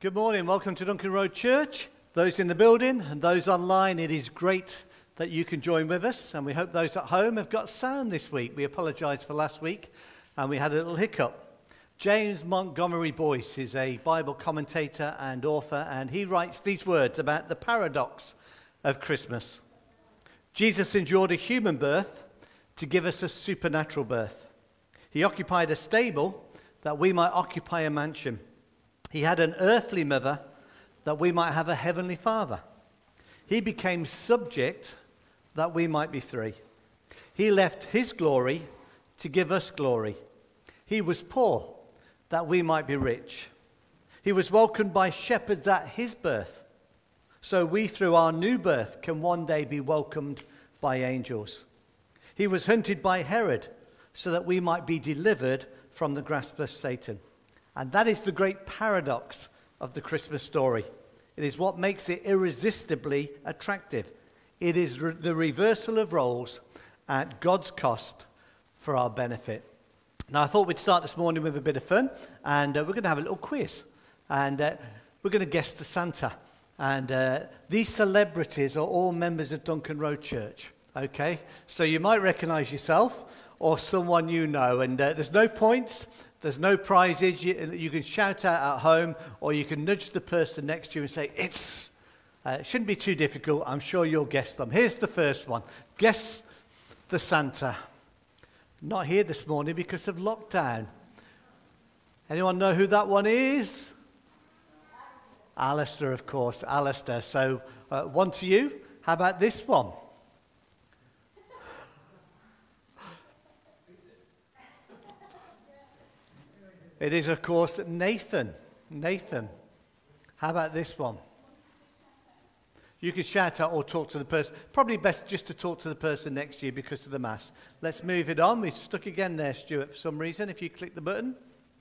Good morning, welcome to Duncan Road Church. Those in the building and those online, it is great that you can join with us, and we hope those at home have got sound this week. We apologise for last week and we had a little hiccup. James Montgomery Boyce is a Bible commentator and author, and he writes these words about the paradox of Christmas. Jesus endured a human birth to give us a supernatural birth. He occupied a stable that we might occupy a mansion. He had an earthly mother that we might have a heavenly father. He became subject that we might be free. He left his glory to give us glory. He was poor that we might be rich. He was welcomed by shepherds at his birth, so we through our new birth can one day be welcomed by angels. He was hunted by Herod so that we might be delivered from the grasp of Satan. And that is the great paradox of the Christmas story. It is what makes it irresistibly attractive. It is the reversal of roles at God's cost for our benefit. Now, I thought we'd start this morning with a bit of fun, and we're going to have a little quiz. And we're going to guess the Santa. And these celebrities are all members of Duncan Road Church. Okay? So you might recognise yourself or someone you know. And there's no points. There's no prizes. You can shout out at home, or you can nudge the person next to you and say, it shouldn't be too difficult. I'm sure you'll guess them. Here's the first one. Guess the Santa. Not here this morning because of lockdown. Anyone know who that one is? Alistair, of course. Alistair. So one to you. How about this one? It is, of course, Nathan. Nathan. How about this one? You can shout out or talk to the person. Probably best just to talk to the person next to you because of the mask. Let's move it on. We're stuck again there, Stuart, for some reason. If you click the button.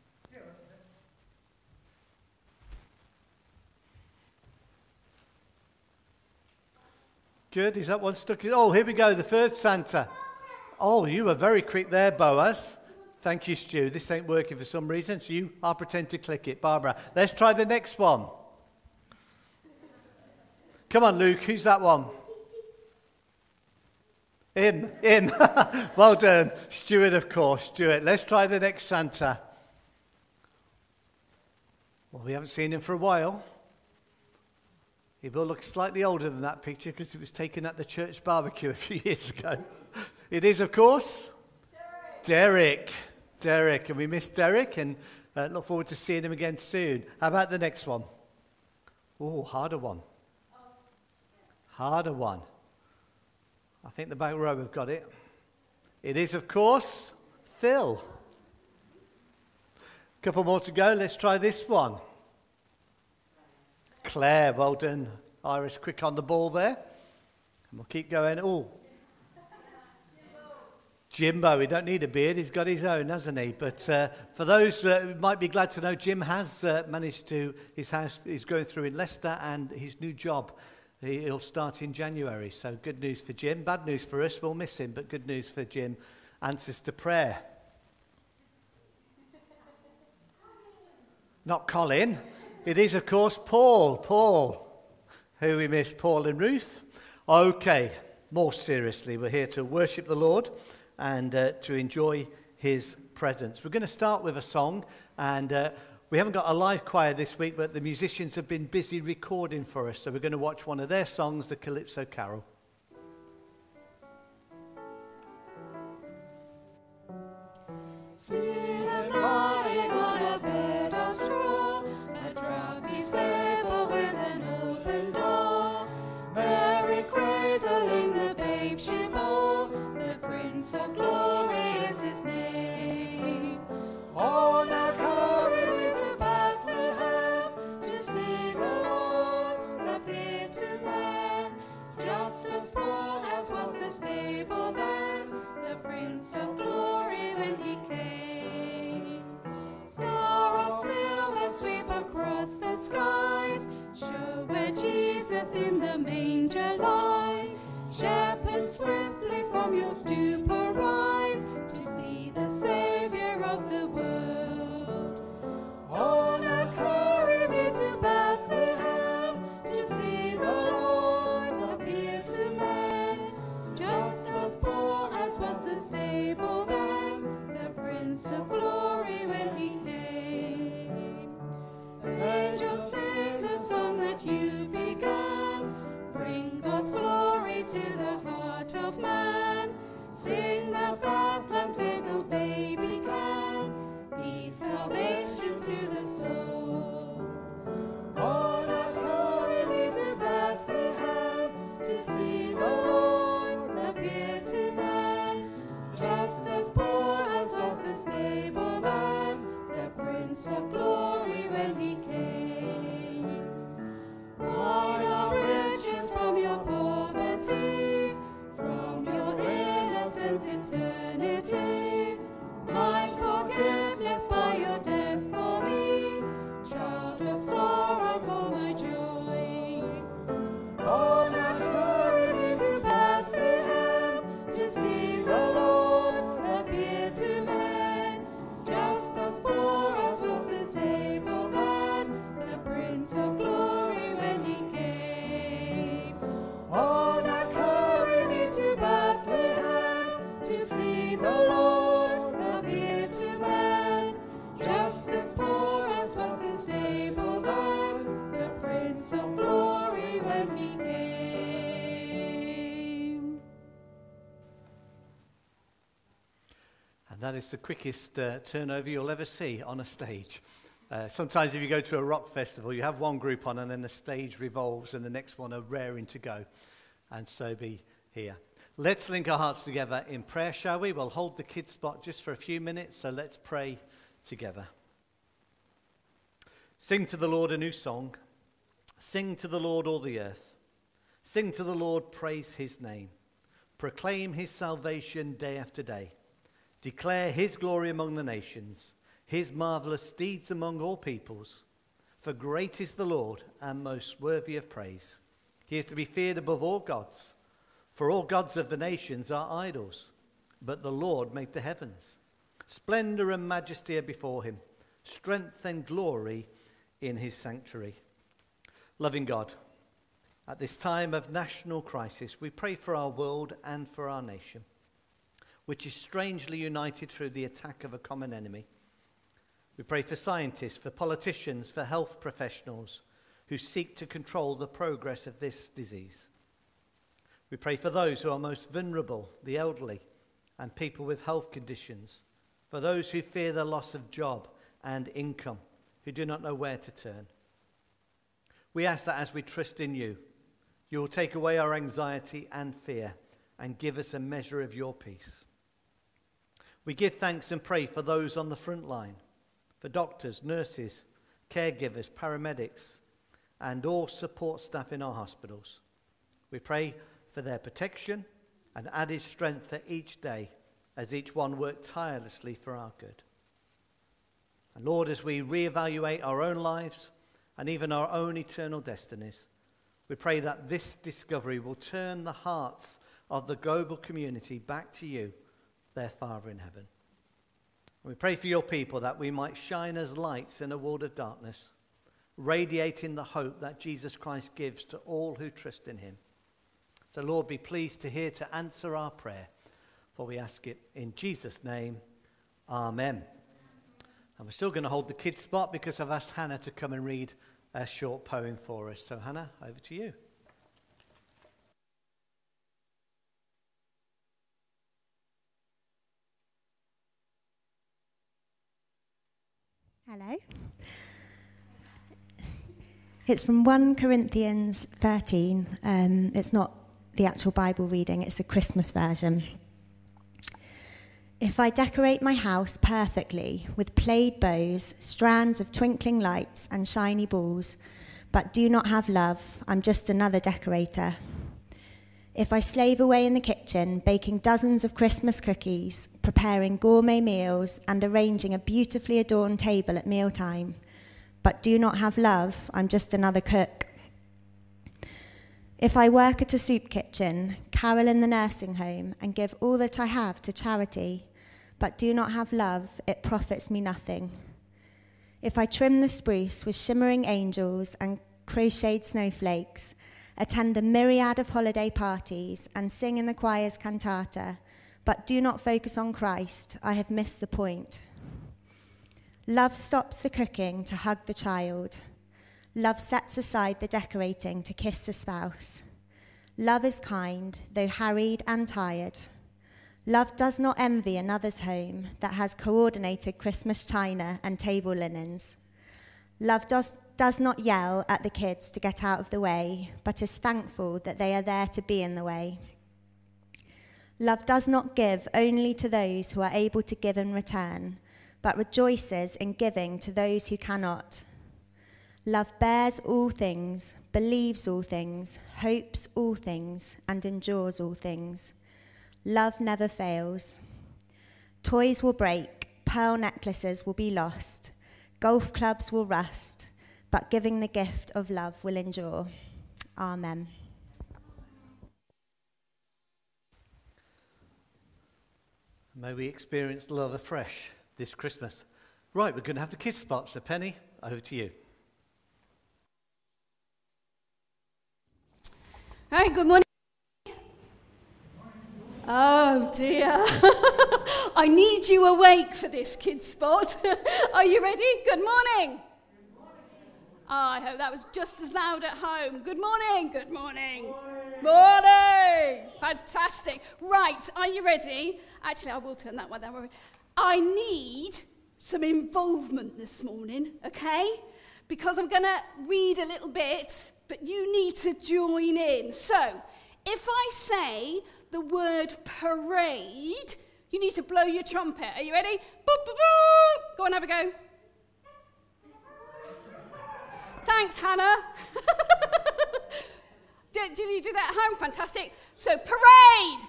Good. Is that one stuck? Oh, here we go. The third Santa. Oh, you were very quick there, Boaz. Thank you, Stu. This ain't working for some reason, so I'll pretend to click it. Barbara, let's try the next one. Come on, Luke. Who's that one? Him. Well done. Stuart, of course. Stuart. Let's try the next Santa. Well, we haven't seen him for a while. He will look slightly older than that picture because it was taken at the church barbecue a few years ago. It is, of course, Derek. And we miss Derek and look forward to seeing him again soon. How about the next one? Oh, harder one. I think the back row have got it. It is, of course, Phil. A couple more to go. Let's try this one. Claire, well done. Irish quick on the ball there. And we'll keep going. Oh, Jimbo, he don't need a beard, he's got his own, hasn't he? But for those who might be glad to know, Jim has managed to, his house is going through in Leicester, and his new job, he'll start in January. So good news for Jim, bad news for us, we'll miss him, but good news for Jim, answers to prayer. Not Colin, it is of course Paul, who we miss, Paul and Ruth. Okay, more seriously, we're here to worship the Lord and to enjoy his presence. We're going to start with a song, and we haven't got a live choir this week, but the musicians have been busy recording for us, so we're going to watch one of their songs, the Calypso Carol. See them lying on a bed of straw, a draughty stable with an open door, Mary cradling the babe she bore, the Prince of Glory is his name. Oh, now carry me to Bethlehem, to see the Lord appear to men, just as poor as was the stable then, the Prince of Glory when he came. Star of silver sweep across the skies, show where Jesus in the manger lies. Shepherds swiftly from your stupor rise, to see the Saviour of the world. Oh, now carry me to Bethlehem, eternity. My forgiveness by your death for me, child of sorrow for my joy. On a courier to Bethlehem, to see the Lord appear to men, just as Boaz was the stable then, the Prince of Glory when he came. On a courier to Bethlehem, to see the Lord appear to men, just as Boaz was the stable then, the Prince of Glory when he came. And that is the quickest turnover you'll ever see on a stage. Sometimes if you go to a rock festival, you have one group on and then the stage revolves and the next one are raring to go. And so be here. Let's link our hearts together in prayer, shall we? We'll hold the kids' spot just for a few minutes, so let's pray together. Sing to the Lord a new song. Sing to the Lord all the earth. Sing to the Lord, praise his name. Proclaim his salvation day after day. Declare his glory among the nations, his marvelous deeds among all peoples. For great is the Lord and most worthy of praise. He is to be feared above all gods. For all gods of the nations are idols, but the Lord made the heavens. Splendor and majesty are before him, strength and glory in his sanctuary. Loving God, at this time of national crisis, we pray for our world and for our nation, which is strangely united through the attack of a common enemy. We pray for scientists, for politicians, for health professionals who seek to control the progress of this disease. We pray for those who are most vulnerable, the elderly, and people with health conditions, for those who fear the loss of job and income, who do not know where to turn. We ask that as we trust in you, you will take away our anxiety and fear and give us a measure of your peace. We give thanks and pray for those on the front line, for doctors, nurses, caregivers, paramedics, and all support staff in our hospitals. We pray for their protection and added strength for each day as each one works tirelessly for our good. And Lord, as we reevaluate our own lives and even our own eternal destinies, we pray that this discovery will turn the hearts of the global community back to you, their Father in heaven. And we pray for your people that we might shine as lights in a world of darkness, radiating the hope that Jesus Christ gives to all who trust in him. So Lord, be pleased to answer our prayer, for we ask it in Jesus' name. Amen. And we're still going to hold the kids' spot because I've asked Hannah to come and read a short poem for us. So Hannah, over to you. Hello. It's from 1 Corinthians 13. It's not the actual Bible reading, it's the Christmas version. If I decorate my house perfectly with played bows, strands of twinkling lights and shiny balls, but do not have love, I'm just another decorator. If I slave away in the kitchen, baking dozens of Christmas cookies, preparing gourmet meals, and arranging a beautifully adorned table at mealtime, but do not have love, I'm just another cook. If I work at a soup kitchen, carol in the nursing home, and give all that I have to charity, but do not have love, it profits me nothing. If I trim the spruce with shimmering angels and crocheted snowflakes, attend a myriad of holiday parties, and sing in the choir's cantata, but do not focus on Christ, I have missed the point. Love stops the cooking to hug the child. Love sets aside the decorating to kiss the spouse. Love is kind, though harried and tired. Love does not envy another's home that has coordinated Christmas china and table linens. Love does not yell at the kids to get out of the way, but is thankful that they are there to be in the way. Love does not give only to those who are able to give in return, but rejoices in giving to those who cannot. Love bears all things, believes all things, hopes all things, and endures all things. Love never fails. Toys will break, pearl necklaces will be lost, golf clubs will rust, but giving the gift of love will endure. Amen. May we experience love afresh this Christmas. Right, we're going to have the kids spot, so Penny, over to you. All right, good morning. Oh dear. I need you awake for this kids spot. Are you ready? Good morning. Oh, I hope that was just as loud at home. Good morning. Good morning. Morning. Fantastic. Right, are you ready? Actually, I will turn that one down. I need some involvement this morning, okay? Because I'm going to read a little bit, but you need to join in. So, if I say the word parade, you need to blow your trumpet. Are you ready? Boop, boop, boop. Go on, have a go. Thanks, Hannah. Did you do that at home? Fantastic. So, parade.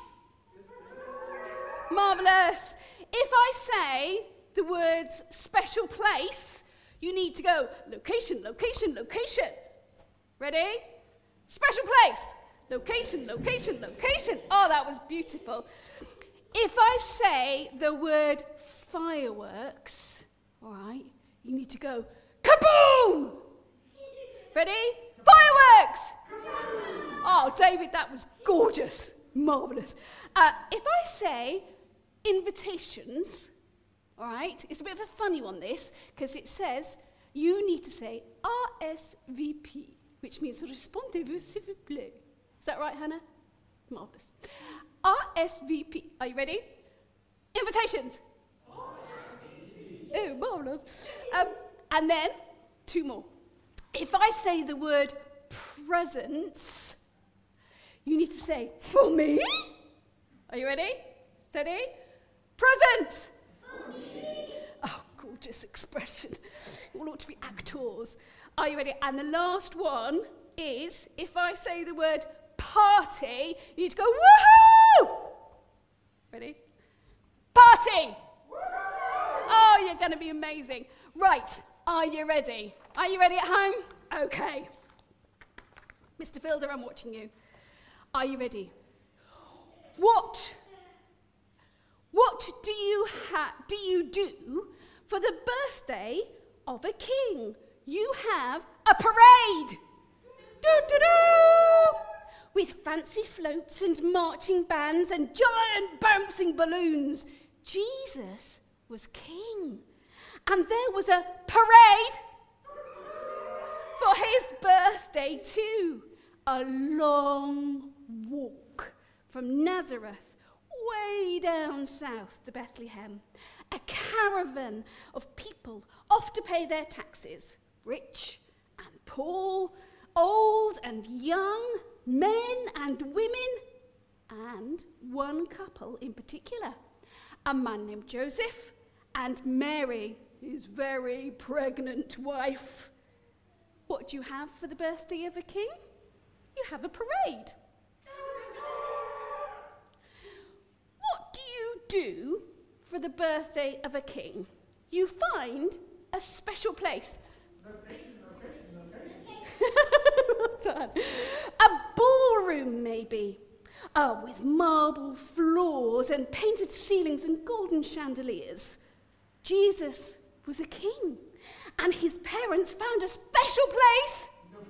Marvellous. If I say the words special place, you need to go location, location, location. Ready? Special place. Location, location, location. Oh, that was beautiful. If I say the word fireworks, all right, you need to go kaboom. Ready? Fireworks. Oh, David, that was gorgeous. Marvellous. If I say invitations, all right, it's a bit of a funny one, this, because it says you need to say RSVP, which means Respondez-vous s'il vous plaît. Is that right, Hannah? Marvellous. RSVP. Are you ready? Invitations. Oh, marvellous. And then, two more. If I say the word presents, you need to say, for me. Are you ready? Steady? Presents. For me. Oh, gorgeous expression. You all ought to be actors. Are you ready? And the last one is, if I say the word party, you need to go, woohoo! Ready? Party! Oh, you're going to be amazing. Right, are you ready? Are you ready at home? Okay. Mr. Fielder, I'm watching you. Are you ready? What do you do for the birthday of a king? You have a parade. Do-do-do! With fancy floats and marching bands and giant bouncing balloons. Jesus was king. And there was a parade for his birthday too. A long walk from Nazareth way down south to Bethlehem. A caravan of people off to pay their taxes. Rich and poor, old and young, men and women, and one couple in particular. A man named Joseph and Mary, his very pregnant wife. What do you have for the birthday of a king? You have a parade. What do you do for the birthday of a king? You find a special place. Well done. A ballroom, maybe. With marble floors and painted ceilings and golden chandeliers. Jesus was a king, and his parents found a special place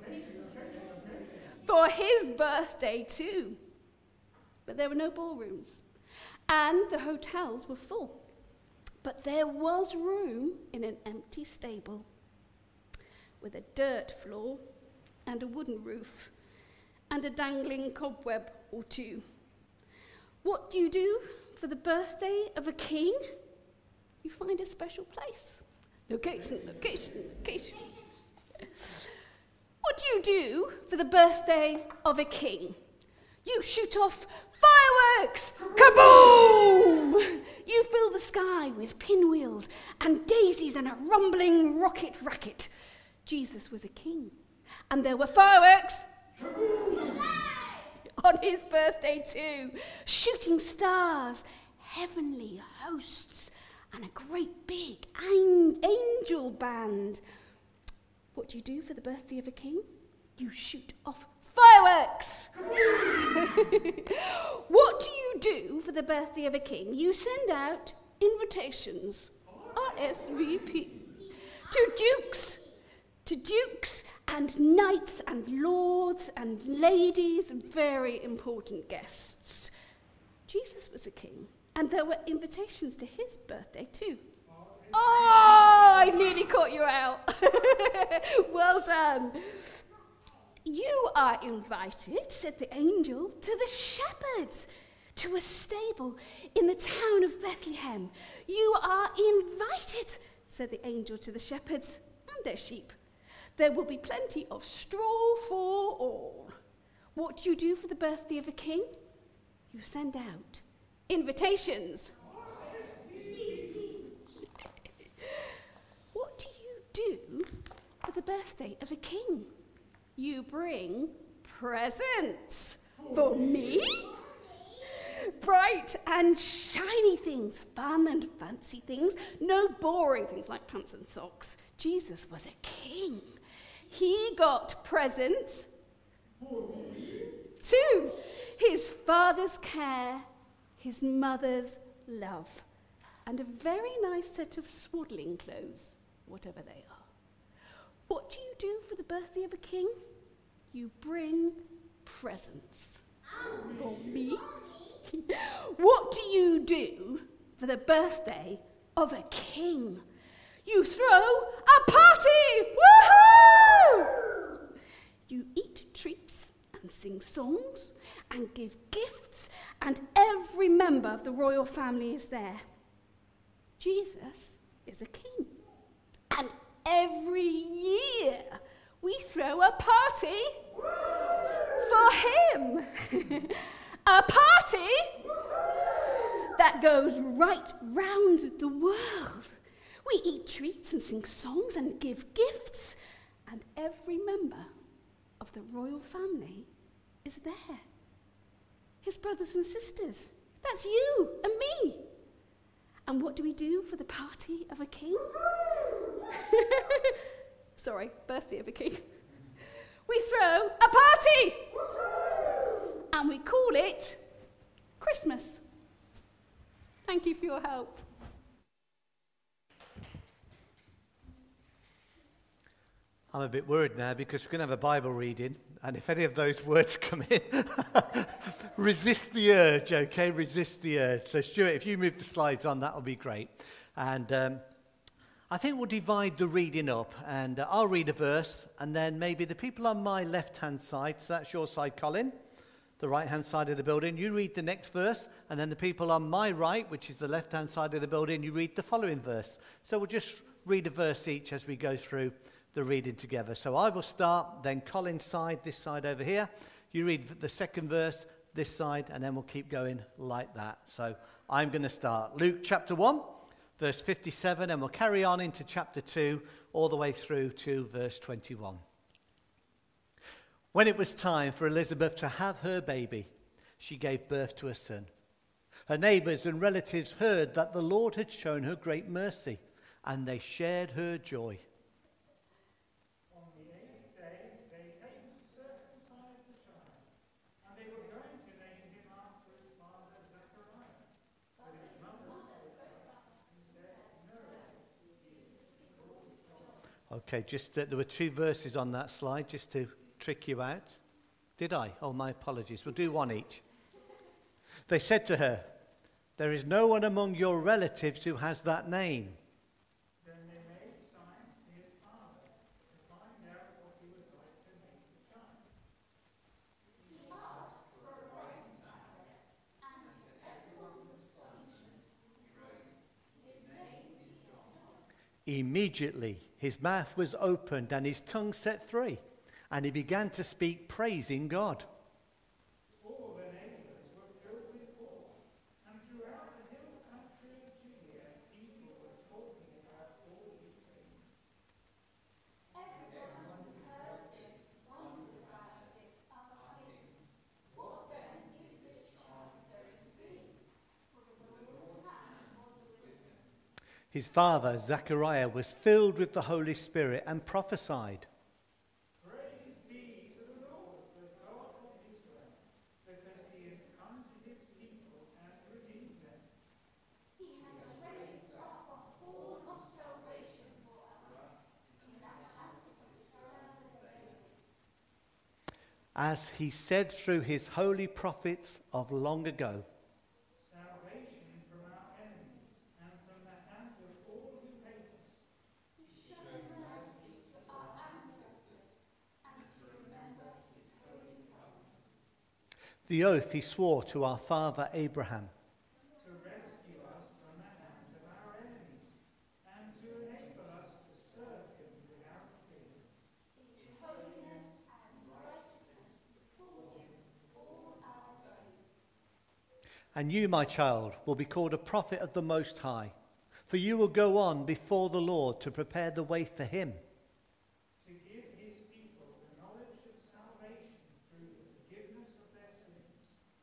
for his birthday too. But there were no ballrooms, and the hotels were full. But there was room in an empty stable with a dirt floor and a wooden roof and a dangling cobweb or two. What do you do for the birthday of a king? You find a special place. Location, location, location. What do you do for the birthday of a king? You shoot off fireworks! Kaboom! You fill the sky with pinwheels and daisies and a rumbling rocket racket. Jesus was a king, and there were fireworks on his birthday too. Shooting stars, heavenly hosts and a great big angel band. What do you do for the birthday of a king? You shoot off fireworks. What do you do for the birthday of a king? You send out invitations, RSVP, to dukes and knights and lords and ladies and very important guests. Jesus was a king, and there were invitations to his birthday too. Oh, I nearly caught you out. Well done. You are invited, said the angel, to the shepherds, to a stable in the town of Bethlehem. You are invited, said the angel to the shepherds and their sheep. There will be plenty of straw for all. What do you do for the birthday of a king? You send out invitations. What do you do for the birthday of a king? You bring presents. For me? Bright and shiny things, fun and fancy things, no boring things like pants and socks. Jesus was a king. He got presents. Two, his father's care, his mother's love, and a very nice set of swaddling clothes, whatever they are. What do you do for the birthday of a king? You bring presents. For me? What do you do for the birthday of a king? You throw a party! Woohoo! You eat treats and sing songs and give gifts, and every member of the royal family is there. Jesus is a king. And every year we throw a party for him. A party that goes right round the world. We eat treats and sing songs and give gifts, and every member of the royal family is there. His brothers and sisters. That's you and me. And what do we do for the party of a king? Sorry, birthday of a king. We throw a party! And we call it Christmas. Thank you for your help. I'm a bit worried now because we're going to have a Bible reading, and if any of those words come in, resist the urge, okay? Resist the urge. So, Stuart, if you move the slides on, that will be great. And I think we'll divide the reading up, and I'll read a verse, and then maybe the people on my left-hand side, so that's your side, Colin, the right-hand side of the building, you read the next verse, and then the people on my right, which is the left-hand side of the building, you read the following verse. So we'll just read a verse each as we go through the reading together. So I will start, then Colin's side, this side over here. You read the second verse, this side, and then we'll keep going like that. So I'm going to start. Luke chapter 1, verse 57, and we'll carry on into chapter 2, all the way through to verse 21. When it was time for Elizabeth to have her baby, she gave birth to a son. Her neighbors and relatives heard that the Lord had shown her great mercy, and they shared her joy. On the 8th day, they came to circumcise the child, and they were going to name him after his father Zechariah. But his mother spoke up and said, "No, he is Lord God." Okay, just there were two verses on that slide, just to trick you out. Did I? Oh, my apologies. We'll do one each. They said to her, "There is no one among your relatives who has that name." Then they made signs to his father to find out what he would like to name the child. Immediately his mouth was opened and his tongue set free, and he began to speak, praising God. All the neighbors were filled with awe, and throughout the hill country of Judea, people were talking about all these things. His father, Zechariah, was filled with the Holy Spirit and prophesied. Praise be to the Lord, the God of Israel, because he has come to his people and redeemed them. As he said through his holy prophets of long ago. Salvation from our enemies and from the hand of all who hate us. The oath he swore to our father Abraham. To rescue us from the hand of our enemies and to enable us to serve him without fear. And you, my child, will be called a prophet of the Most High, for you will go on before the Lord to prepare the way for him. To give his people the knowledge of salvation through the forgiveness of their sins.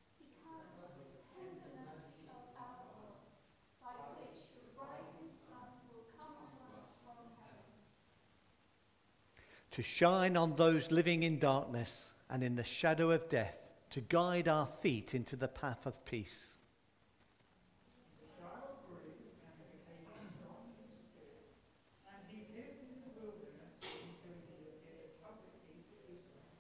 To shine on those living in darkness and in the shadow of death, to guide our feet into the path of peace. The child grew and became strong in spirit, and he lived in the wilderness until he appeared publicly to Israel.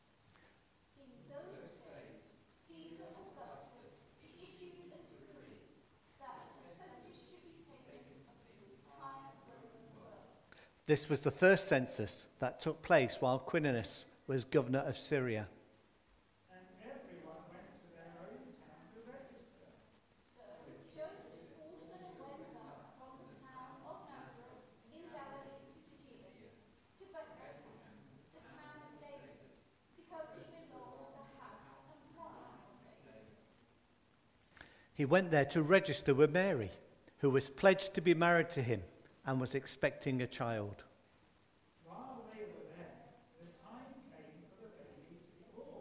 This was the first census that took place while Quirinius was governor of Syria. And everyone went to their own town to register. He went there to register with Mary, who was pledged to be married to him and was expecting a child. While they were there, the time came for the baby to be born.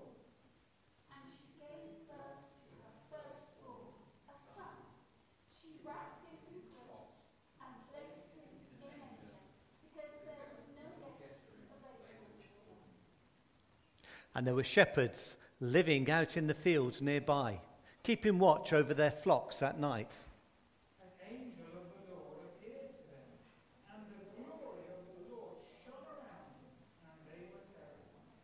And there were shepherds living out in the fields nearby, keeping watch over their flocks at night. An angel of the Lord appeared to them, and the glory of the Lord shone around them, and they were terrified.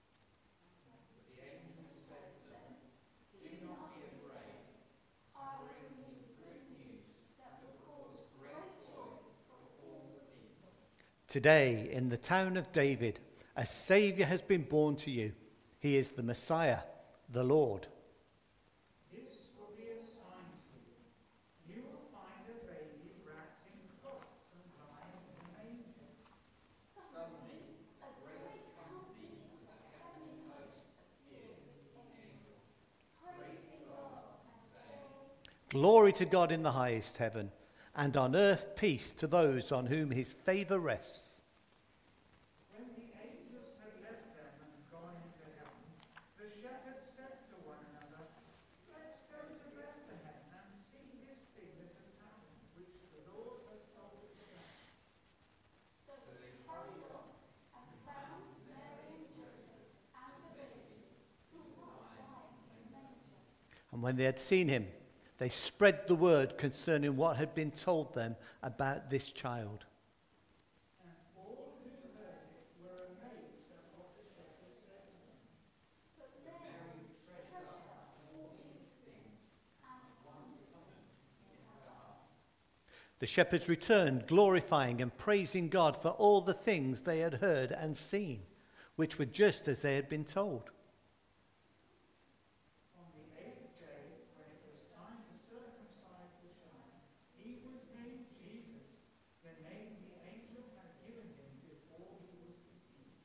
Today, in the town of David, a Saviour has been born to you. He is the Messiah, the Lord. This will be a sign to you. You will find a baby wrapped in cloths and lying in a manger. Glory to God in the highest heaven, and on earth peace to those on whom his favour rests. When the angels had left them and gone into heaven, the shepherds said to one another, "Let's go to Bethlehem and see this thing that has happened, which the Lord has told us about." And when they had seen him, they spread the word concerning what had been told them about this child. And all who heard it were amazed at what the shepherds said to them. The shepherds returned, glorifying and praising God for all the things they had heard and seen, which were just as they had been told. On the 8th day, when it was time to circumcise the child, he was named Jesus, the name the angel had given him before he was conceived.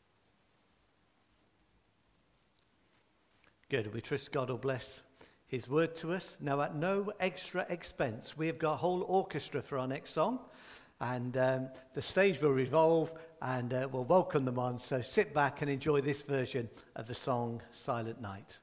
Good. We trust God will bless his word to us. Now, at no extra expense, we have got a whole orchestra for our next song. And the stage will revolve and we'll welcome them on. So sit back and enjoy this version of the song Silent Night.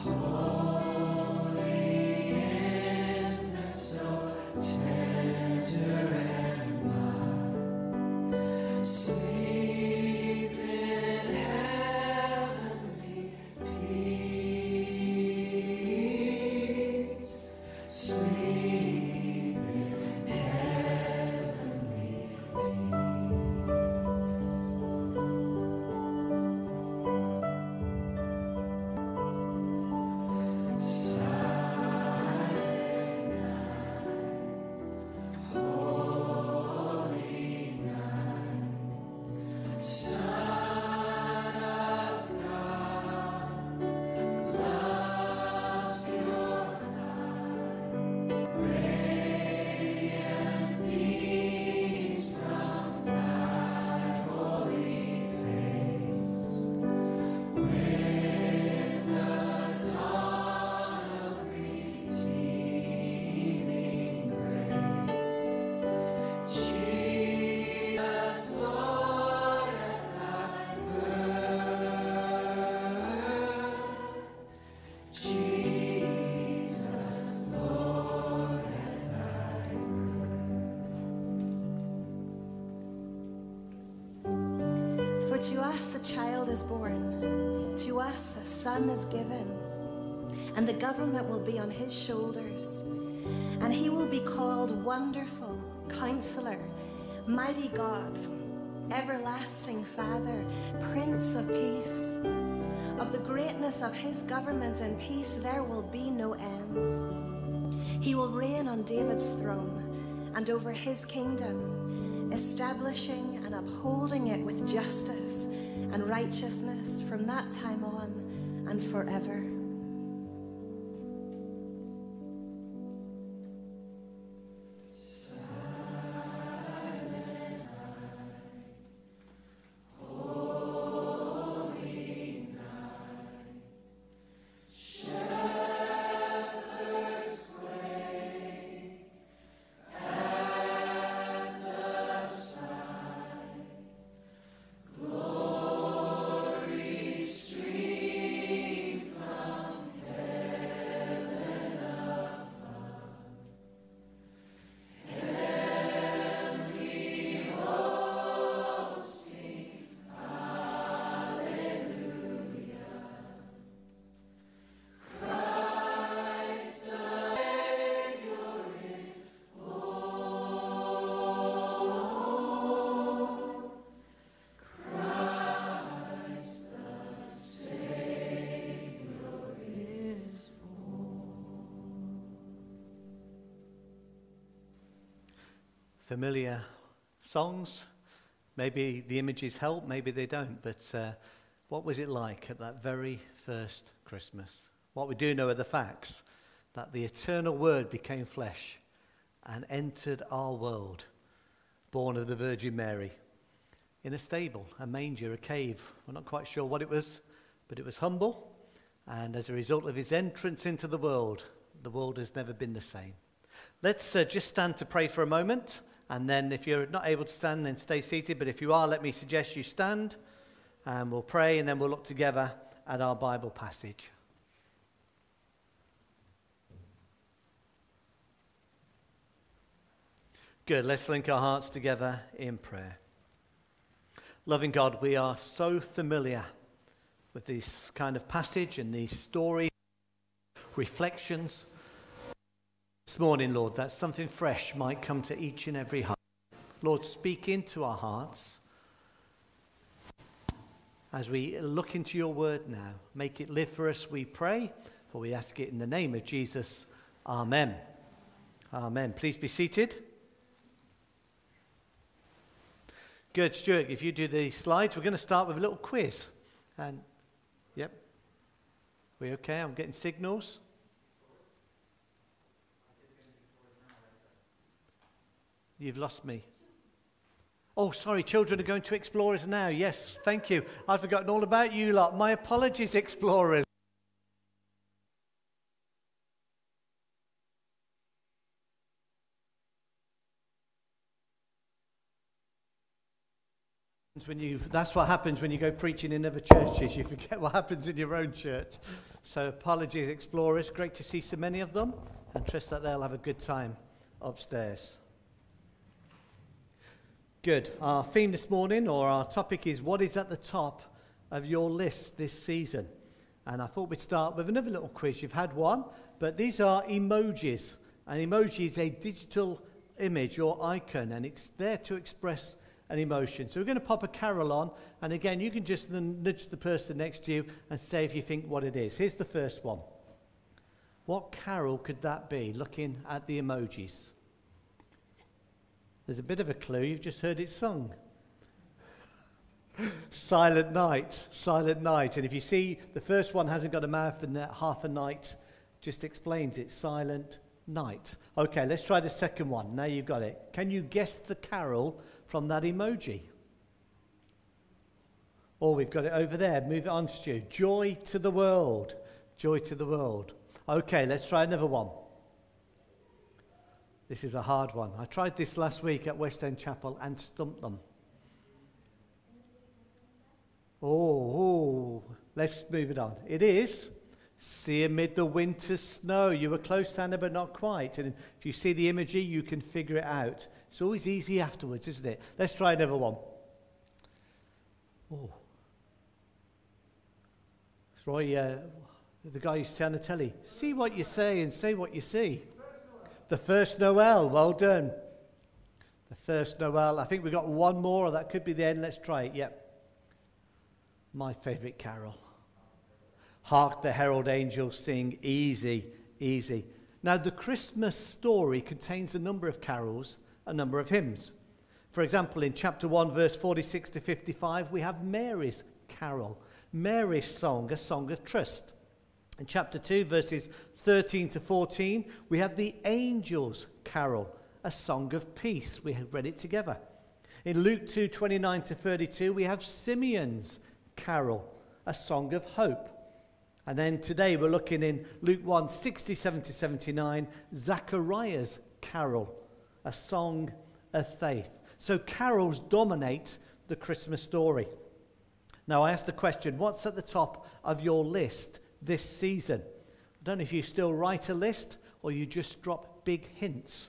For to us a child is born, to us a son is given, and the government will be on his shoulders. And he will be called Wonderful, Counselor, Mighty God, Everlasting Father, Prince of Peace. Of the greatness of his government and peace there will be no end. He will reign on David's throne and over his kingdom, establishing and upholding it with justice and righteousness from that time on and forever. Familiar songs. Maybe the images help, maybe they don't, but what was it like at that very first Christmas? What we do know are the facts, that the eternal Word became flesh and entered our world, born of the Virgin Mary, in a stable, a manger, a cave. We're not quite sure what it was, but it was humble, and as a result of his entrance into the world has never been the same. Let's just stand to pray for a moment. And then if you're not able to stand, then stay seated. But if you are, let me suggest you stand and we'll pray and then we'll look together at our Bible passage. Good, let's link our hearts together in prayer. Loving God, we are so familiar with this kind of passage and these stories, reflections. This morning, Lord, that something fresh might come to each and every heart. Lord, speak into our hearts as we look into your word now. Make it live for us, we pray, for we ask it in the name of Jesus. Amen. Amen. Please be seated. Good, Stuart, if you do the slides, we're going to start with a little quiz. And, yep. We okay? I'm getting signals. You've lost me. Oh, sorry, children are going to Explorers now. Yes, thank you. I've forgotten all about you lot. My apologies, Explorers. That's what happens when you go preaching in other churches. You forget what happens in your own church. So apologies, explorers. Great to see so many of them, and trust that they'll have a good time upstairs. Good. Our theme this morning, or our topic, is what is at the top of your list this season. And I thought we'd start with another little quiz. You've had one, but these are emojis. An emoji is a digital image or icon, and it's there to express an emotion. So we're going to pop a carol on, and again, you can just nudge the person next to you and say if you think what it is. Here's the first one. What carol could that be, looking at the emojis? There's a bit of a clue. You've just heard it sung. Silent Night, Silent Night. And if you see the first one hasn't got a mouth and half a night just explains it. Silent Night. Okay, let's try the second one. Now you've got it. Can you guess the carol from that emoji? Oh, we've got it over there. Move it on, Stu. Joy to the world. Joy to the world. Okay, let's try another one. This is a hard one. I tried this last week at West End Chapel and stumped them. Oh, let's move it on. It is See Amid the Winter Snow. You were close, Hannah, but not quite. And if you see the imagery, you can figure it out. It's always easy afterwards, isn't it? Let's try another one. Oh. It's Roy, the guy who's on the telly. See what you say and say what you see. The First Noel. Well done. The First Noel. I think we've got one more, or that could be the end. Let's try it. Yep. My favourite carol. Hark the herald angels sing, easy, easy. Now, the Christmas story contains a number of carols, a number of hymns. For example, in chapter 1, verse 46 to 55, we have Mary's carol, Mary's song, a song of trust. In chapter 2, verses 13 to 14, we have the angels' carol, a song of peace. We have read it together. In Luke 2, 29 to 32, we have Simeon's carol, a song of hope. And then today we're looking in Luke 1, 67 to 79, Zachariah's carol, a song of faith. So carols dominate the Christmas story. Now I asked the question, what's at the top of your list this season? I don't know if you still write a list or you just drop big hints.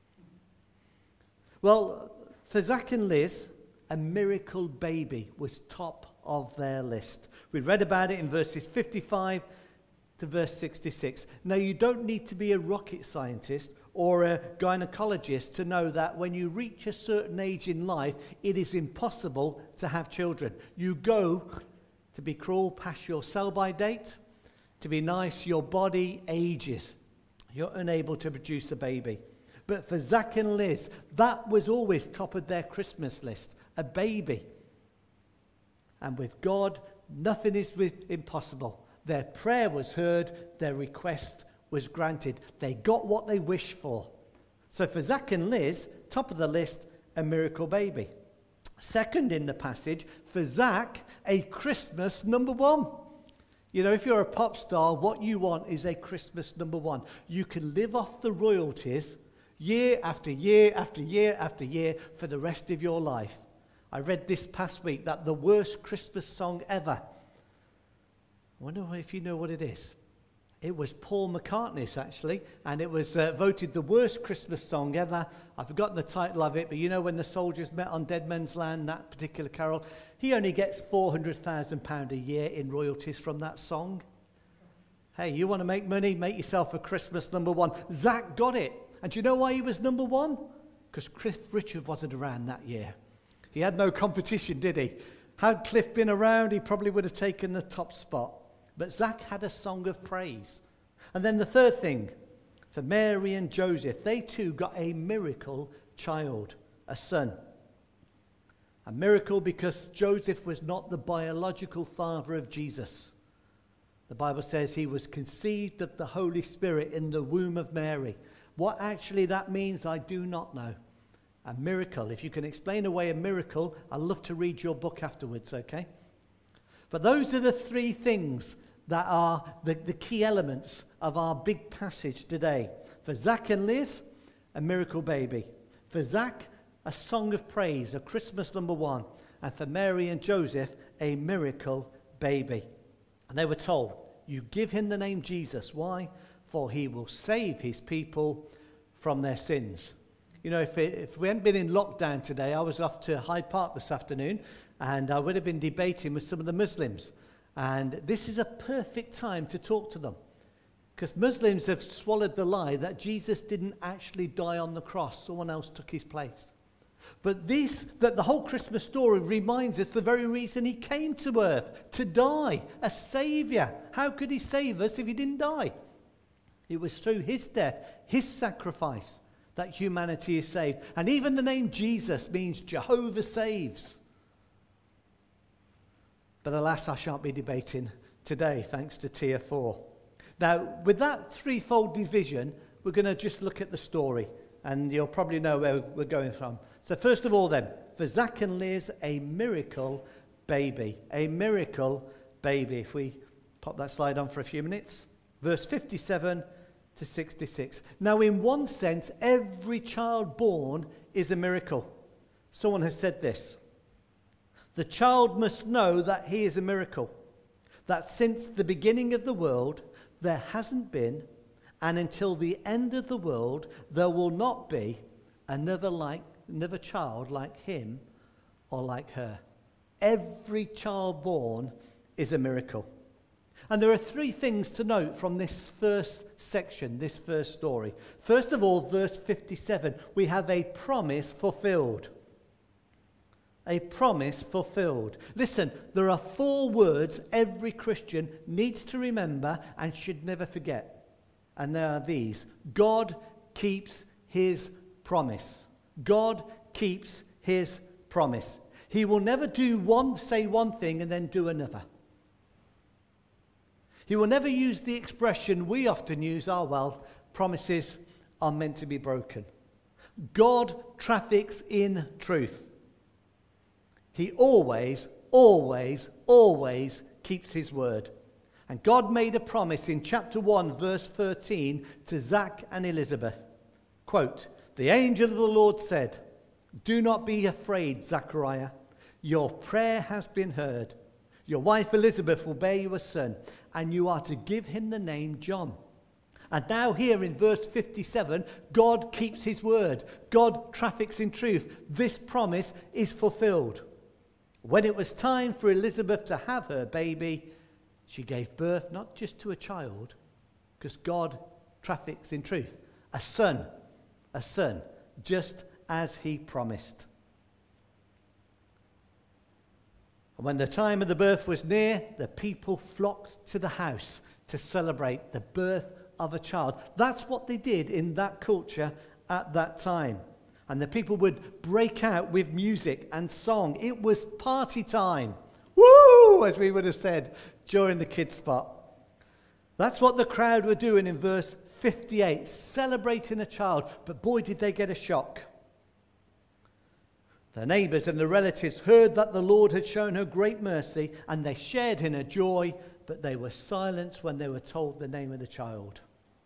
Well, for Zach and Liz, a miracle baby was top of their list. We read about it in verses 55 to verse 66. Now, you don't need to be a rocket scientist or a gynecologist to know that when you reach a certain age in life, it is impossible to have children. You go to be cruel past your sell-by date. To be nice, your body ages. You're unable to produce a baby. But for Zach and Liz, that was always top of their Christmas list, a baby. And with God, nothing is impossible. Their prayer was heard, their request was granted. They got what they wished for. So for Zach and Liz, top of the list, a miracle baby. Second in the passage, for Zach, a Christmas number one. You know, if you're a pop star, what you want is a Christmas number one. You can live off the royalties year after year after year after year for the rest of your life. I read this past week that the worst Christmas song ever. I wonder if you know what it is. It was Paul McCartney's, actually, and it was voted the worst Christmas song ever. I've forgotten the title of it, but you know when the soldiers met on Dead Men's Land, that particular carol, he only gets £400,000 a year in royalties from that song. Hey, you want to make money? Make yourself a Christmas number one. Zach got it. And do you know why he was number one? Because Cliff Richard wasn't around that year. He had no competition, did he? Had Cliff been around, he probably would have taken the top spot. But Zach had a song of praise. And then the third thing, for Mary and Joseph, they too got a miracle child, a son. A miracle because Joseph was not the biological father of Jesus. The Bible says he was conceived of the Holy Spirit in the womb of Mary. What actually that means, I do not know. A miracle. If you can explain away a miracle, I'd love to read your book afterwards, okay? But those are the three things that are the key elements of our big passage today. For Zach and Liz, a miracle baby. For Zach, a song of praise, a Christmas number one. and for Mary and Joseph, a miracle baby. And they were told, you give him the name Jesus. Why? For he will save his people from their sins. You know, if we hadn't been in lockdown today, I was off to Hyde Park this afternoon, and I would have been debating with some of the Muslims. And this is a perfect time to talk to them, because Muslims have swallowed the lie that Jesus didn't actually die on the cross. Someone else took his place. But that the whole Christmas story reminds us the very reason he came to earth, to die, a saviour. How could he save us if he didn't die? It was through his death, his sacrifice, that humanity is saved. And even the name Jesus means Jehovah saves. But alas, I shan't be debating today, thanks to Tier 4. Now, with that threefold division, we're going to just look at the story, and you'll probably know where we're going from. So first of all then, for Zach and Liz, a miracle baby. A miracle baby. If we pop that slide on for a few minutes. Verse 57 to 66. Now, in one sense, every child born is a miracle. Someone has said this. The child must know that he is a miracle. That since the beginning of the world, there hasn't been, and until the end of the world, there will not be another child like him or like her. Every child born is a miracle. And there are three things to note from this first section, this first story. First of all, verse 57, we have a promise fulfilled. A promise fulfilled. Listen, there are 4 words every Christian needs to remember and should never forget. And they are these. God keeps his promise. God keeps his promise. He will never say one thing and then do another. He will never use the expression we often use, promises are meant to be broken. God traffics in truth. He always, always, always keeps his word. And God made a promise in chapter 1, verse 13 to Zach and Elizabeth. Quote, the angel of the Lord said, do not be afraid, Zachariah. Your prayer has been heard. Your wife Elizabeth will bear you a son, and you are to give him the name John. And now here in verse 57, God keeps his word. God traffics in truth. This promise is fulfilled. When it was time for Elizabeth to have her baby, she gave birth not just to a child, because God traffics in truth, a son, just as he promised. And when the time of the birth was near, the people flocked to the house to celebrate the birth of a child. That's what they did in that culture at that time. And the people would break out with music and song. It was party time. Woo! As we would have said during the kids' spot. That's what the crowd were doing in verse 58, celebrating a child. But boy, did they get a shock. The neighbours and the relatives heard that the Lord had shown her great mercy, and they shared in her joy, but they were silenced when they were told the name of the child.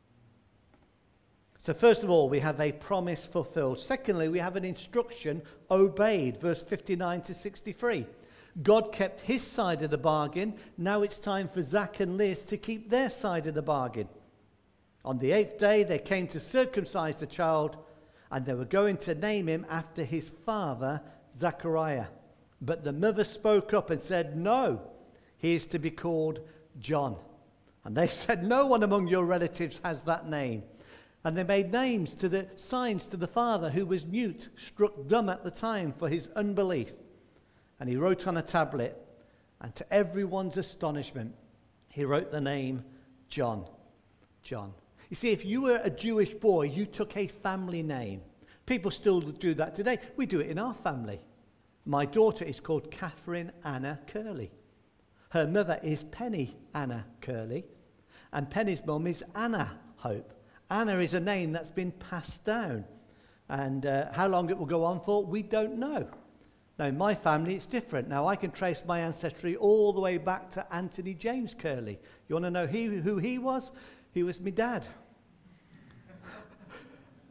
So first of all, we have a promise fulfilled. Secondly, we have an instruction obeyed, verse 59 to 63. God kept his side of the bargain. Now it's time for Zach and Liz to keep their side of the bargain. On the 8th day, they came to circumcise the child, and they were going to name him after his father, Zachariah. But the mother spoke up and said, no, he is to be called John. And they said, no one among your relatives has that name. And they made signs to the father, who was mute, struck dumb at the time for his unbelief. And he wrote on a tablet, and to everyone's astonishment, he wrote the name John. John. You see, if you were a Jewish boy, you took a family name. People still do that today. We do it in our family. My daughter is called Catherine Anna Curley. Her mother is Penny Anna Curley, and Penny's mum is Anna Hope. Anna is a name that's been passed down, and how long it will go on for, we don't know. Now, in my family, it's different. Now, I can trace my ancestry all the way back to Anthony James Curley. You want to know who he was? He was my dad.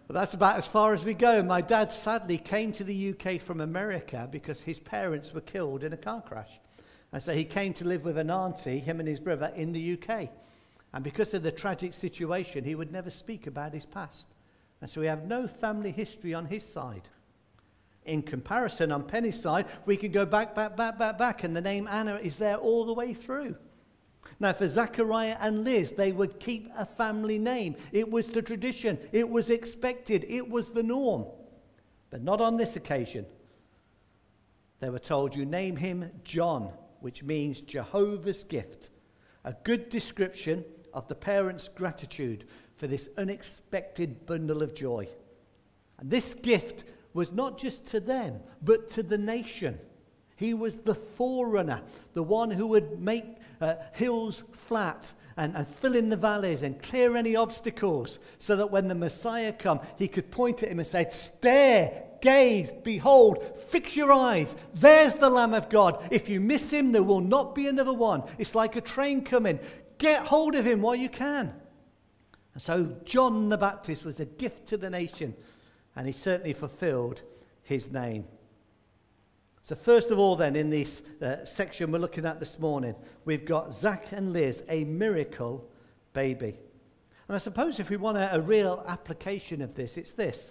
But that's about as far as we go. My dad sadly came to the UK from America because his parents were killed in a car crash. And so he came to live with an auntie, him and his brother, in the UK. And because of the tragic situation, he would never speak about his past. And so we have no family history on his side. In comparison, on Penny's side, we can go back, and the name Anna is there all the way through. Now, for Zachariah and Liz, they would keep a family name. It was the tradition. It was expected. It was the norm. But not on this occasion. They were told, you name him John, which means Jehovah's gift. A good description of the parents' gratitude for this unexpected bundle of joy. And this gift was not just to them, but to the nation. He was the forerunner, the one who would make hills flat and fill in the valleys and clear any obstacles, so that when the Messiah come, he could point at him and say, stare, gaze, behold, fix your eyes. There's the Lamb of God. If you miss him, there will not be another one. It's like a train coming. Get hold of him while you can. And so John the Baptist was a gift to the nation, and he certainly fulfilled his name. So first of all then, in this section we're looking at this morning, we've got Zach and Liz, a miracle baby. And I suppose if we want a real application of this, it's this.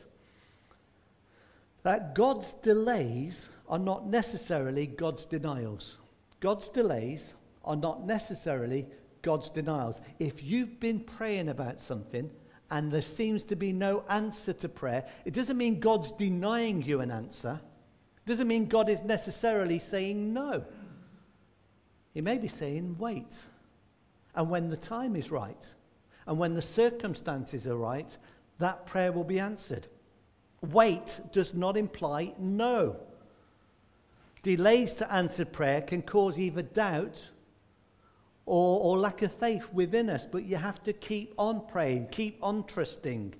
That God's delays are not necessarily God's denials. God's delays are not necessarily God's denials. If you've been praying about something and there seems to be no answer to prayer, it doesn't mean God's denying you an answer. It doesn't mean God is necessarily saying no. He may be saying wait. And when the time is right, and when the circumstances are right, that prayer will be answered. Wait does not imply no. Delays to answered prayer can cause either doubt or lack of faith within us, but you have to keep on praying, keep on trusting.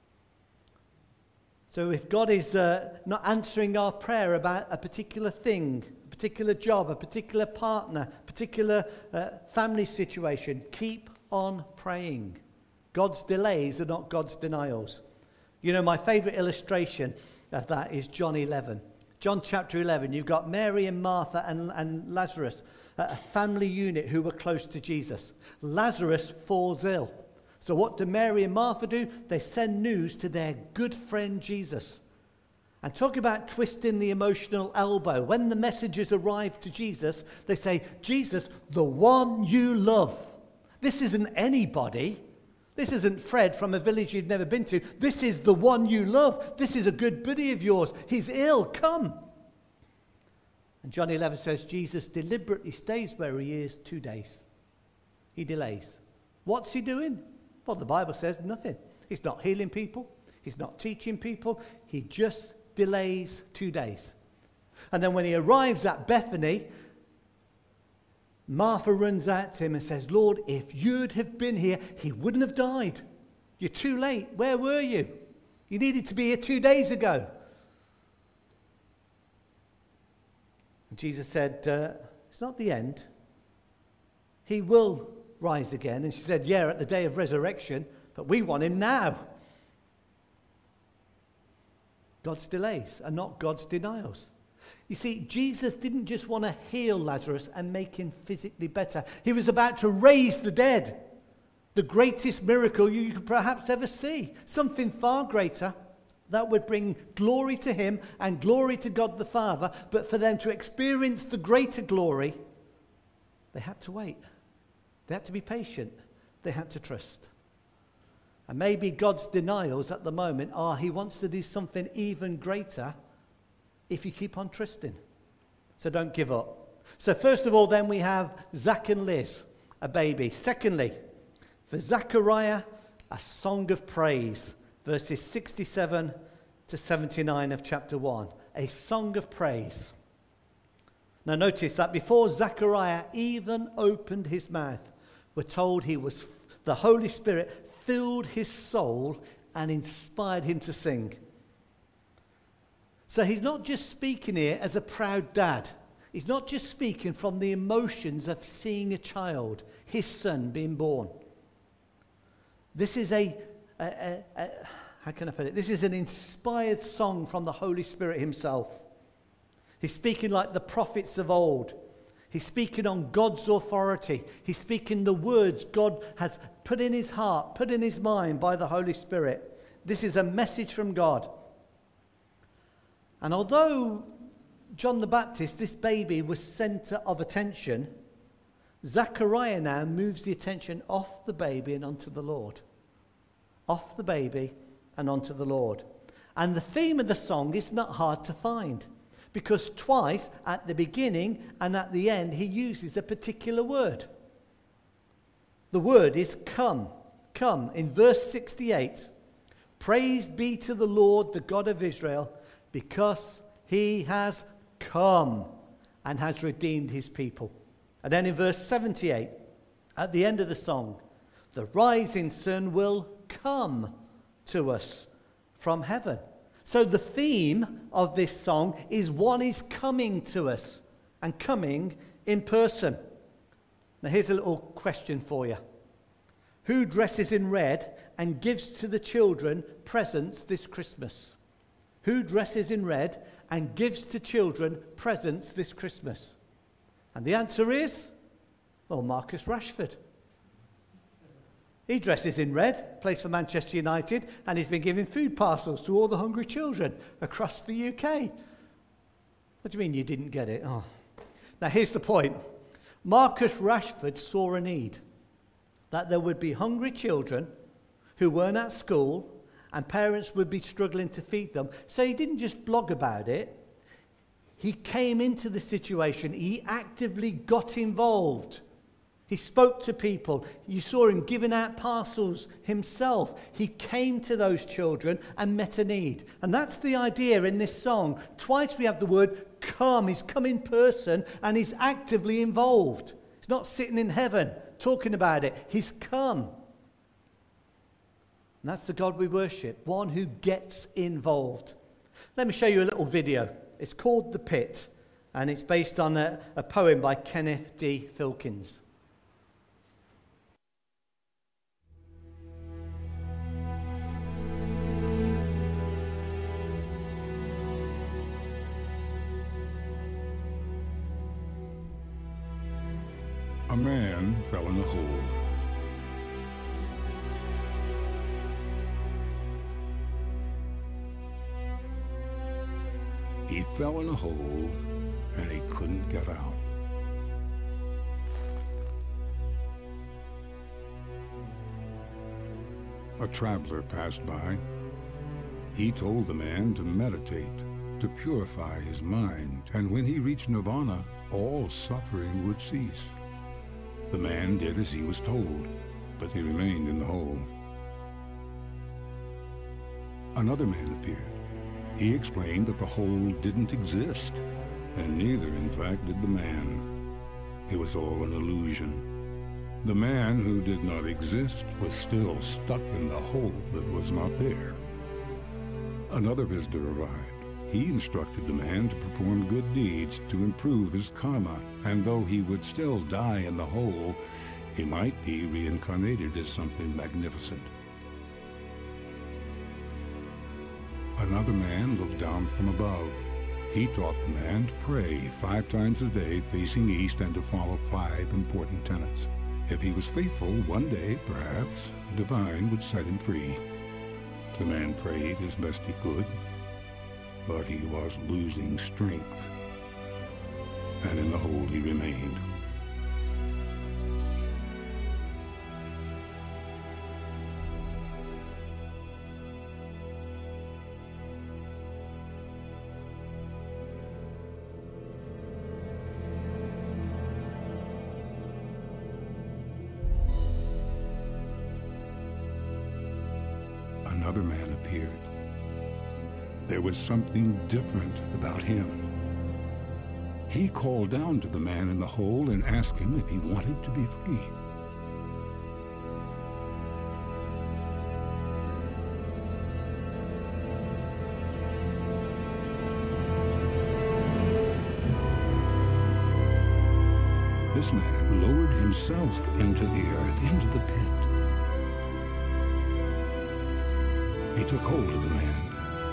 So if God is not answering our prayer about a particular thing, a particular job, a particular partner, particular family situation, keep on praying. God's delays are not God's denials. You know, my favourite illustration of that is John 11. John chapter 11, you've got Mary and Martha and Lazarus, a family unit who were close to Jesus. Lazarus falls ill. So what do Mary and Martha do? They send news to their good friend Jesus. And talk about twisting the emotional elbow. When the messages arrive to Jesus, they say, Jesus, the one you love. This isn't anybody. This isn't Fred from a village you've never been to. This is the one you love. This is a good buddy of yours. He's ill. Come. And John 11 says Jesus deliberately stays where he is 2 days. He delays. What's he doing? Well, the Bible says nothing. He's not healing people. He's not teaching people. He just delays 2 days. And then when he arrives at Bethany, Martha runs out to him and says, Lord, if you'd have been here, he wouldn't have died. You're too late. Where were you? You needed to be here 2 days ago. And Jesus said, it's not the end. He will rise again. And she said, yeah, at the day of resurrection, but we want him now. God's delays are not God's denials. You see, Jesus didn't just want to heal Lazarus and make him physically better. He was about to raise the dead. The greatest miracle you could perhaps ever see. Something far greater that would bring glory to him and glory to God the Father. But for them to experience the greater glory, they had to wait. They had to be patient. They had to trust. And maybe God's denials at the moment are he wants to do something even greater if you keep on trusting. So don't give up. So first of all, then we have Zach and Liz, a baby. Secondly, for Zechariah, a song of praise, verses 67 to 79 of chapter 1. A song of praise. Now notice that before Zechariah even opened his mouth, we're told the Holy Spirit filled his soul and inspired him to sing. So he's not just speaking here as a proud dad. He's not just speaking from the emotions of seeing a child, his son being born. This is a how can I put it? This is an inspired song from the Holy Spirit himself. He's speaking like the prophets of old. He's speaking on God's authority. He's speaking the words God has put in his heart, put in his mind by the Holy Spirit. This is a message from God. And although John the Baptist, this baby, was center of attention, Zechariah now moves the attention off the baby and onto the Lord. Off the baby and onto the Lord. And the theme of the song is not hard to find, because twice at the beginning and at the end he uses a particular word. The word is come. Come. In verse 68, praise be to the Lord, the God of Israel, because he has come and has redeemed his people. And then in verse 78, at the end of the song, the rising sun will come to us from heaven. So the theme of this song is one is coming to us, and coming in person. Now here's a little question for you. Who dresses in red and gives to the children presents this Christmas? Who dresses in red and gives to children presents this Christmas? And the answer is, well, Marcus Rashford. He dresses in red, plays for Manchester United, and he's been giving food parcels to all the hungry children across the UK. What do you mean you didn't get it? Oh. Now here's the point. Marcus Rashford saw a need, that there would be hungry children who weren't at school and parents would be struggling to feed them. So he didn't just blog about it. He came into the situation. He actively got involved. He spoke to people. You saw him giving out parcels himself. He came to those children and met a need. And that's the idea in this song. Twice we have the word come. He's come in person and he's actively involved. He's not sitting in heaven talking about it. He's come. And that's the God we worship, one who gets involved. Let me show you a little video. It's called The Pit, and it's based on a poem by Kenneth D. Filkins. A man fell in a hole. He fell in a hole and he couldn't get out. A traveler passed by. He told the man to meditate, to purify his mind, and when he reached nirvana, all suffering would cease. The man did as he was told, but he remained in the hole. Another man appeared. He explained that the hole didn't exist, and neither, in fact, did the man. It was all an illusion. The man who did not exist was still stuck in the hole that was not there. Another visitor arrived. He instructed the man to perform good deeds to improve his karma, and though he would still die in the hole, he might be reincarnated as something magnificent. Another man looked down from above. He taught the man to pray 5 times a day facing east and to follow 5 important tenets. If he was faithful, one day, perhaps, the divine would set him free. The man prayed as best he could, but he was losing strength, and in the hole he remained. Another man appeared. There was something different about him. He called down to the man in the hole and asked him if he wanted to be free. This man lowered himself into the earth, into the pit. He took hold of the man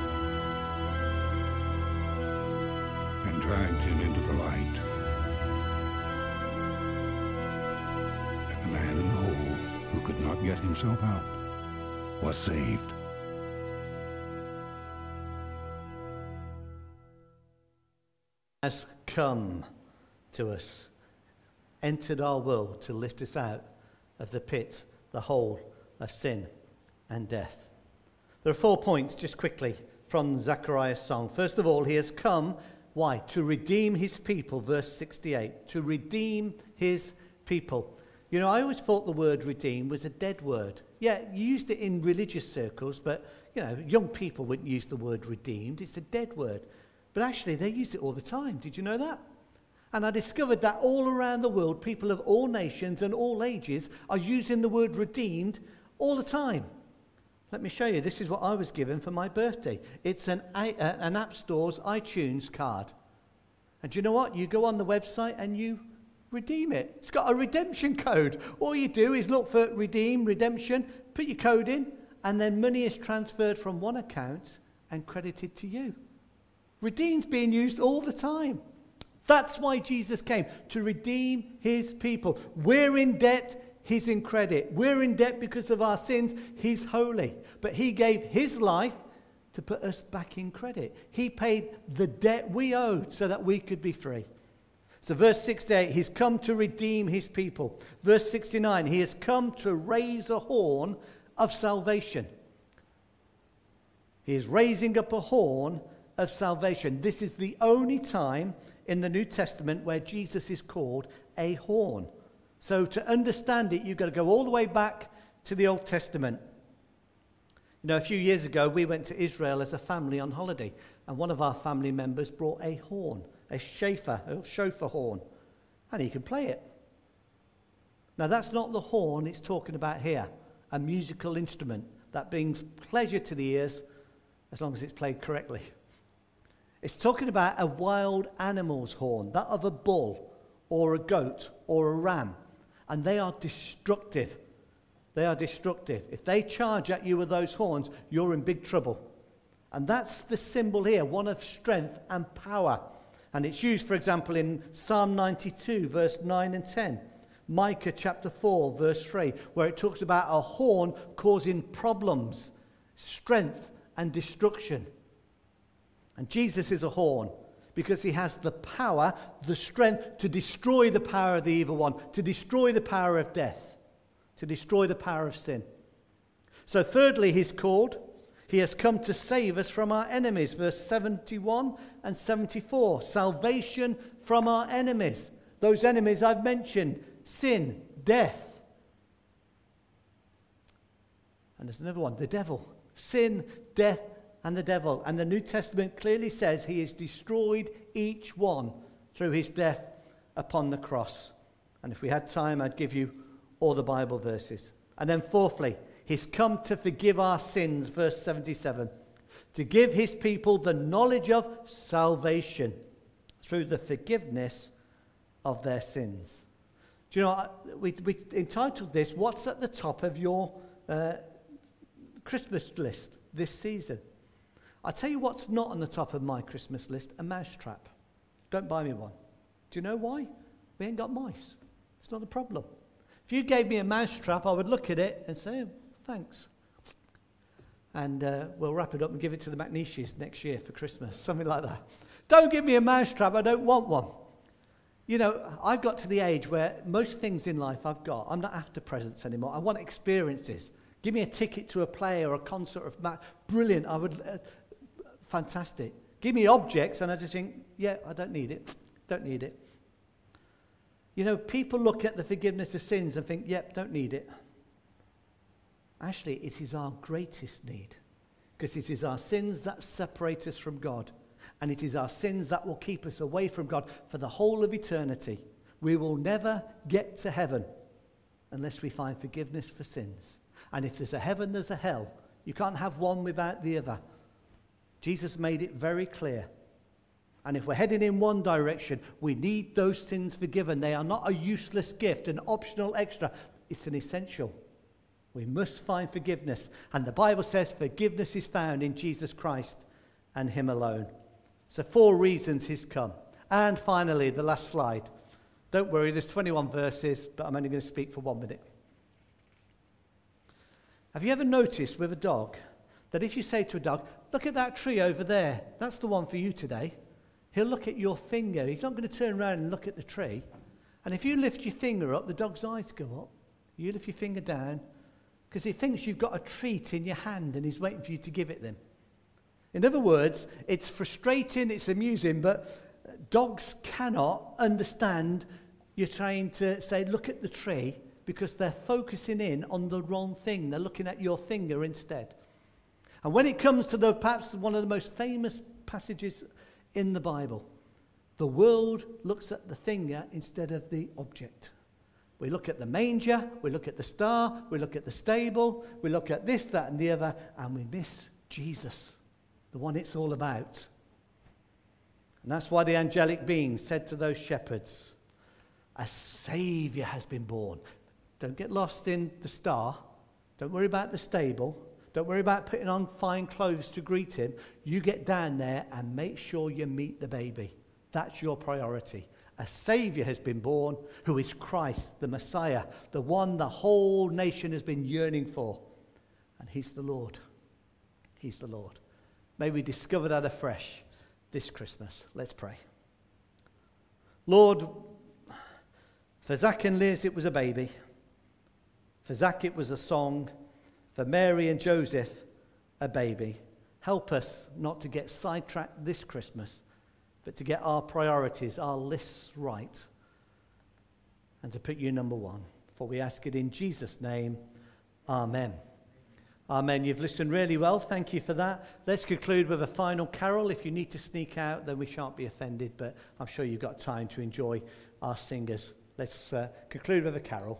and dragged him into the light. And the man in the hole, who could not get himself out, was saved. Has come to us, entered our world to lift us out of the pit, the hole of sin and death. There are 4 points, just quickly, from Zechariah's song. First of all, he has come, why? To redeem his people, verse 68. To redeem his people. You know, I always thought the word redeem was a dead word. Yeah, you used it in religious circles, but, you know, young people wouldn't use the word redeemed. It's a dead word. But actually, they use it all the time. Did you know that? And I discovered that all around the world, people of all nations and all ages are using the word redeemed all the time. Let me show you. This is what I was given for my birthday. It's an App Store's iTunes card. And do you know what? You go on the website and you redeem it. It's got a redemption code. All you do is look for redeem, redemption, put your code in, and then money is transferred from one account and credited to you. Redeemed's being used all the time. That's why Jesus came, to redeem his people. We're in debt, he's in credit. We're in debt because of our sins, he's holy. But he gave his life to put us back in credit. He paid the debt we owed so that we could be free. So verse 68, he's come to redeem his people. Verse 69, he has come to raise a horn of salvation. He is raising up a horn of salvation. This is the only time in the New Testament where Jesus is called a horn. So to understand it, you've got to go all the way back to the Old Testament. You know, a few years ago, we went to Israel as a family on holiday, and one of our family members brought a horn, a shofar horn, and he can play it. Now, that's not the horn it's talking about here, a musical instrument that brings pleasure to the ears as long as it's played correctly. It's talking about a wild animal's horn, that of a bull or a goat or a ram, and they are destructive. They are destructive. If they charge at you with those horns, you're in big trouble. And that's the symbol here, one of strength and power. And it's used, for example, in Psalm 92, verse 9 and 10. Micah chapter 4, verse 3, where it talks about a horn causing problems, strength and destruction. And Jesus is a horn because he has the power, the strength to destroy the power of the evil one, to destroy the power of death, to destroy the power of sin. So thirdly, he's called, he has come to save us from our enemies. Verse 71 and 74, salvation from our enemies. Those enemies I've mentioned, sin, death. And there's another one, the devil. Sin, death, and the devil. And the New Testament clearly says he has destroyed each one through his death upon the cross. And if we had time, I'd give you all the Bible verses. And then fourthly, he's come to forgive our sins, verse 77. To give his people the knowledge of salvation through the forgiveness of their sins. Do you know, we entitled this, What's at the Top of Your Christmas List this season? I'll tell you what's not on the top of my Christmas list, a mousetrap. Don't buy me one. Do you know why? We ain't got mice. It's not a problem. If you gave me a mousetrap, I would look at it and say, oh, thanks. And we'll wrap it up and give it to the McNeishys next year for Christmas, something like that. Don't give me a mousetrap, I don't want one. You know, I've got to the age where most things in life I'm not after presents anymore. I want experiences. Give me a ticket to a play or a concert. Brilliant. Fantastic. Give me objects and I just think, yeah, I don't need it. Don't need it. You know, people look at the forgiveness of sins and think, yep, don't need it. Actually, it is our greatest need, because it is our sins that separate us from God, and it is our sins that will keep us away from God for the whole of eternity. We will never get to heaven unless we find forgiveness for sins. And if there's a heaven, there's a hell. You can't have one without the other. Jesus made it very clear. And if we're heading in one direction, we need those sins forgiven. They are not a useless gift, an optional extra. It's an essential. We must find forgiveness. And the Bible says forgiveness is found in Jesus Christ and him alone. So 4 reasons he's come. And finally, the last slide. Don't worry, there's 21 verses, but I'm only going to speak for 1 minute. Have you ever noticed with a dog that if you say to a dog, look at that tree over there, that's the one for you today, he'll look at your finger. He's not going to turn around and look at the tree. And if you lift your finger up, the dog's eyes go up. You lift your finger down because he thinks you've got a treat in your hand and he's waiting for you to give it them. In other words, it's frustrating, it's amusing, but dogs cannot understand you're trying to say, look at the tree, because they're focusing in on the wrong thing. They're looking at your finger instead. And when it comes to perhaps one of the most famous passages in the Bible, the world looks at the finger instead of the object. We look at the manger, we look at the star, we look at the stable, we look at this, that, and the other, and we miss Jesus, the one it's all about. And that's why the angelic beings said to those shepherds, a Saviour has been born. Don't get lost in the star. Don't worry about the stable. Don't worry about putting on fine clothes to greet him. You get down there and make sure you meet the baby. That's your priority. A Saviour has been born who is Christ, the Messiah, the one the whole nation has been yearning for. And he's the Lord. He's the Lord. May we discover that afresh this Christmas. Let's pray. Lord, for Zach and Liz it was a baby. For Zach it was a song. For Mary and Joseph, a baby. Help us not to get sidetracked this Christmas, but to get our priorities, our lists right, and to put you number 1. For we ask it in Jesus' name. Amen. Amen. You've listened really well. Thank you for that. Let's conclude with a final carol. If you need to sneak out, then we shan't be offended, but I'm sure you've got time to enjoy our singers. Let's conclude with a carol.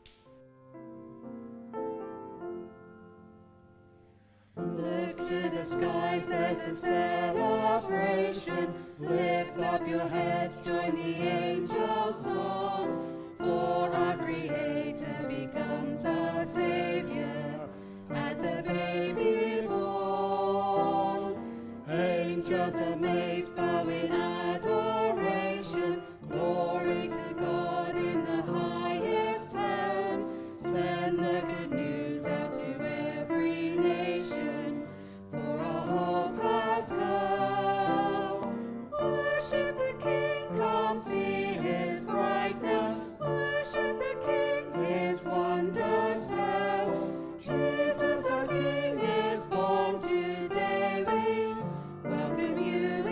Look to the skies, there's a celebration. Lift up your heads, join the angels' song. For our Creator becomes our Saviour, as a baby born. Angels amazed bow in adoration. Glory to God in the highest heaven. Send the good news out to every nation, for our hope has come. Worship the King, come see his brightness. Worship the King, his wonders tell. Jesus our King is born today. We welcome you,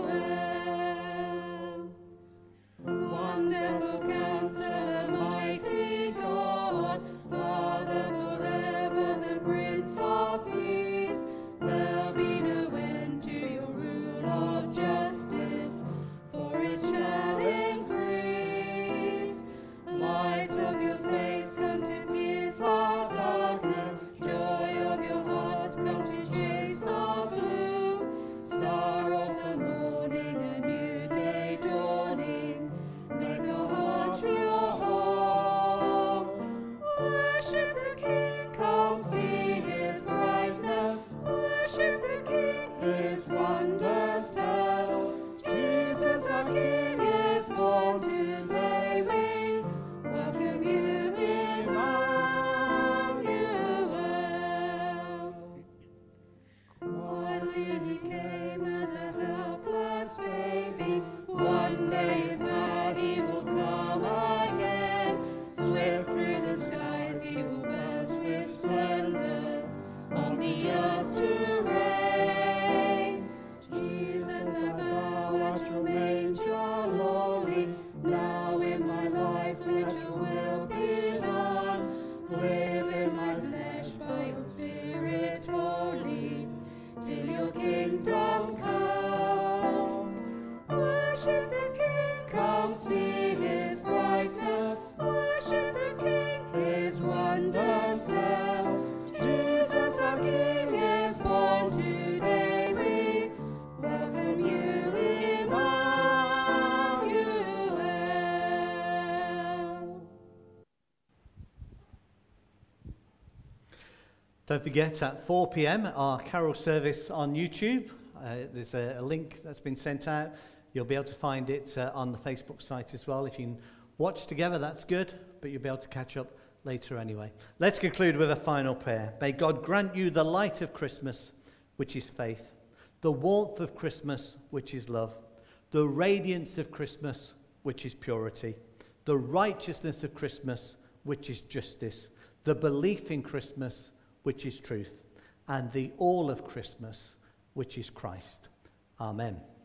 Emmanuel. Wonderful Counselor, mighty Don't forget, at 4 p.m, our carol service on YouTube. There's a link that's been sent out. You'll be able to find it on the Facebook site as well. If you can watch together, that's good, but you'll be able to catch up later anyway. Let's conclude with a final prayer. May God grant you the light of Christmas, which is faith, the warmth of Christmas, which is love, the radiance of Christmas, which is purity, the righteousness of Christmas, which is justice, the belief in Christmas, which is truth, and the all of Christmas, which is Christ. Amen.